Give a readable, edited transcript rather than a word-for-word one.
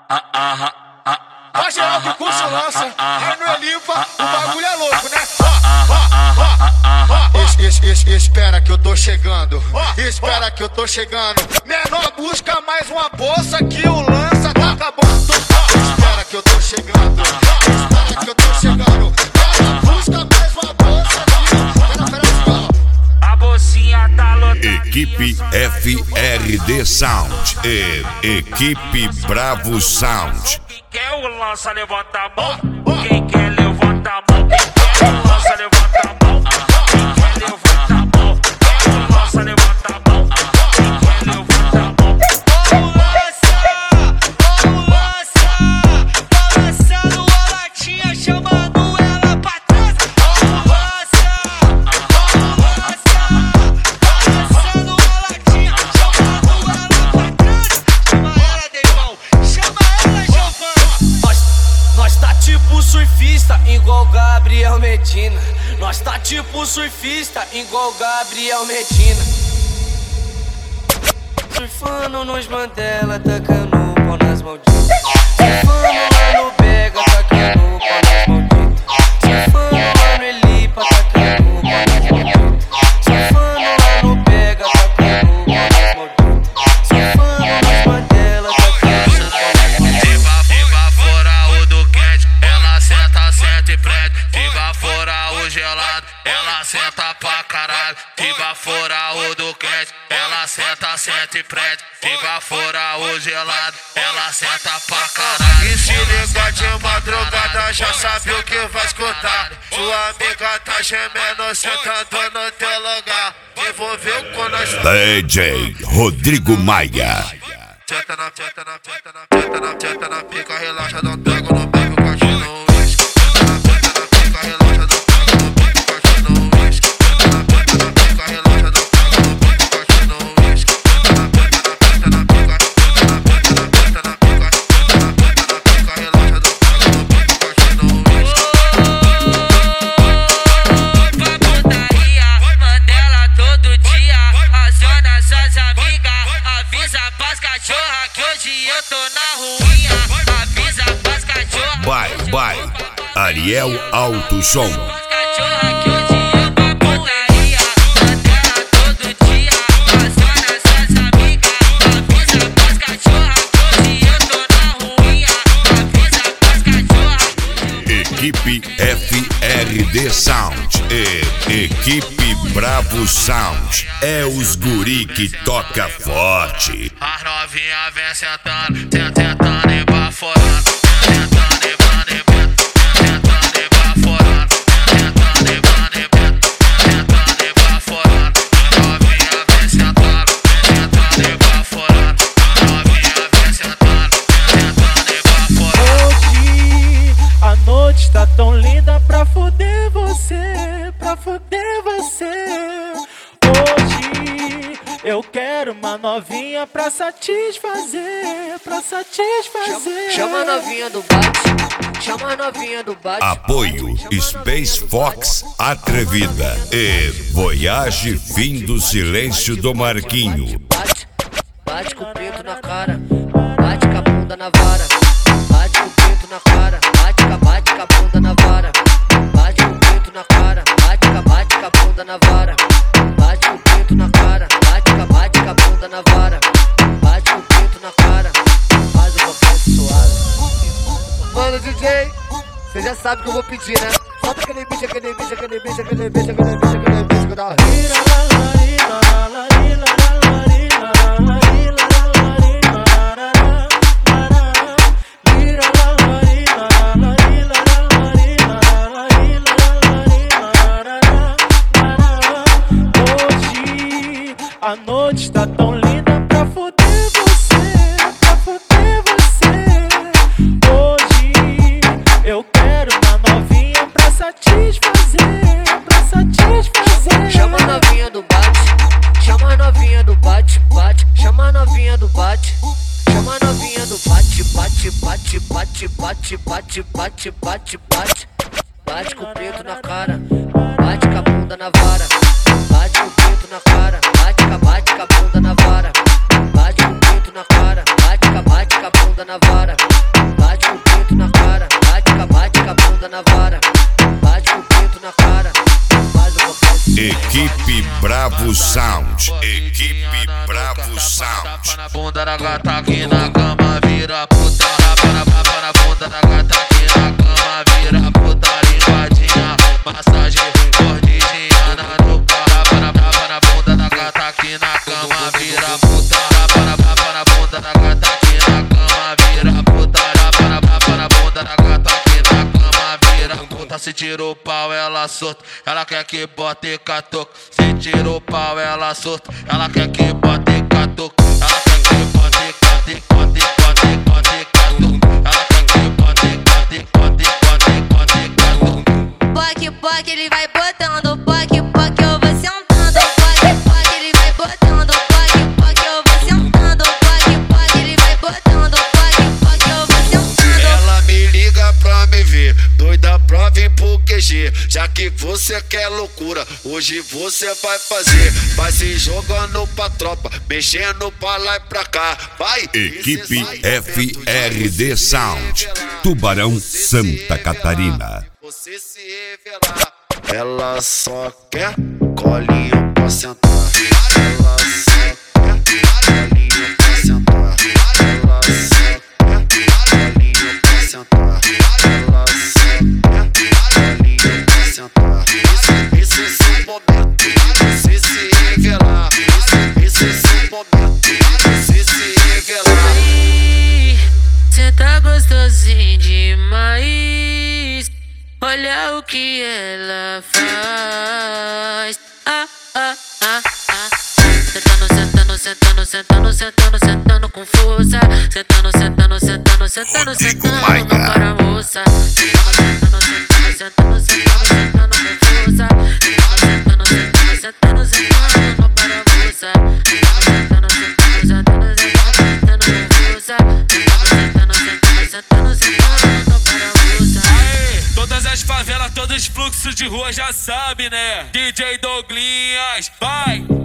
Pra geral que curte lança, aí não é limpa, o bagulho é louco, né? Espera que eu tô chegando, espera que eu tô chegando. Menor busca mais uma bolsa que o lança tá acabando. Espera que eu tô chegando, espera que eu tô chegando. Menor busca mais uma bolsa que a bolsinha tá lotada. Equipe FRD Sound e Equipe Bravo Sound. Quem quer o lança, levanta a mão. Quem quer, levanta a mão. Quem quer o lança, levanta a mão. Quem quer, levanta a mão. Quem quer o lança, levanta a mão. Quem quer, levanta a mão. Ó o lança, balançando a latinha, chamando ela pra trás. Ó o lança, balançando a latinha, chamando ela pra trás. Chama ela, Deivão, chama ela, Giovana. Nós tá tipo surfista, igual Gabriel Medina. Nós tá tipo surfista, igual Gabriel Medina. Surfando nos Mandela, tacando o pau nas malditas. Surfando lá no Bega, tacando o pau nas malditas. Surfando lá no Elipa, tacando o pau nas malditas. Surfando lá no Bega, tacando o pau nas malditas. Surfando nos Mandela, tacando o pau nas malditas. Fica fora o do quente, ela senta e prende. Fica fora o gelado, ela senta pra caralho. Fica fora o do quente, ela senta e prende. Fica fora o gelado, ela senta pra caralho. E se liga de madrugada, já sabe o que vai escutar. Sua amiga tá gemendo, sentando no teu lugar. Envolveu com nós. DJ Rodrigo Maia. Senta na pica, relaxa, dá um trago no beco, cachorro. By Ariel Alto Som. Equipe FRD Sound e Equipe Bravo Sound. É os guri que toca forte. As novinha vem sentando, tentando e baforando. Tentando e baforando. Tentando e baforando. Novinha vem sentando, tentando e baforando. Novinha vem sentando, tentando e baforando. Hoje a noite tá tão linda pra foder você, pra foder você. Hoje eu quero uma novinha pra satisfazer, pra satisfazer. Chama a novinha do bate, chama a novinha do bate. Apoio Space Fox Atrevida e Voyage Fim do Silêncio do Marquinho. Bate com o pinto na cara, bate com a bunda na vara. Bate com o pinto na cara, bate com a bunda na vara. Bate com o pinto na cara, bate com a bunda na vara. Bate com o pinto na cara, bate com a bunda na vara. Bate com o pinto na cara, faz o boquete suave. Mano DJ, cê já sabe que eu vou pedir, né? Solta aquele bicho, aquele bicho, aquele bicho, aquele bicho, aquele bicho, aquele bicho que eu tava. A noite tá tão linda pra foder você, pra foder você. Hoje eu quero uma novinha pra satisfazer, pra satisfazer. Chama a novinha do bate, chama a novinha do bate, bate. Chama a novinha do bate, chama a novinha do bate, bate, bate, bate, bate, bate, bate, bate, bate. Bate com o pinto na cara, bate com a bunda na vara. Bate com o pinto na cara, bate com a bunda na vara. Bate com o pinto na cara, bate com a bunda na vara. Equipe Bravo Sound. Equipe Bravo Sound. Tapa na bunda da gata aqui na cama, vira puta. Tapa na bunda da gata aqui na cama, vira puta. Limbadinha, massagem, mordidinha no pau. Tapa na bunda da gata aqui na cama, vira puta. Tapa na bunda da gata aqui na cama, vira puta. Tapa na bunda da gata aqui na cama, vira puta. Se tira o pau, ela solta. Ela quer que bote catoco. Se tira o pau, ela solta. Ela quer que bote catoco. Ela quer que bote catoco. Ela quer que bote catoco. Poque, ele vai botando. Poque, eu vou sentando. Poque, ele vai botando. Poque, eu vou sentando. Poque, ele vai botando. Poque, eu vou sentando. Ela me liga pra me ver, doida pra vir pro QG. Já que você quer loucura, hoje você vai fazer. Vai se jogando pra tropa, mexendo pra lá e pra cá. Vai! Equipe FRD Sound. Tubarão, Santa Catarina. Você se revelar. Ela só quer colinho pra sentar. Ela só quer colinho pra sentar. Ela só quer colinho pra sentar. Ela só quer colinho pra sentar. Esse é seu momento de você se revelar. Esse é seu momento de você se revelar. Cê tá gostosinho demais. Olha o que ela faz. Sentando com força. Sentando, não para moça. Sentando com força. Sentando, não para moça. Todas as favelas, todos os fluxos de rua já sabe, né? DJ Douglinhas, vai!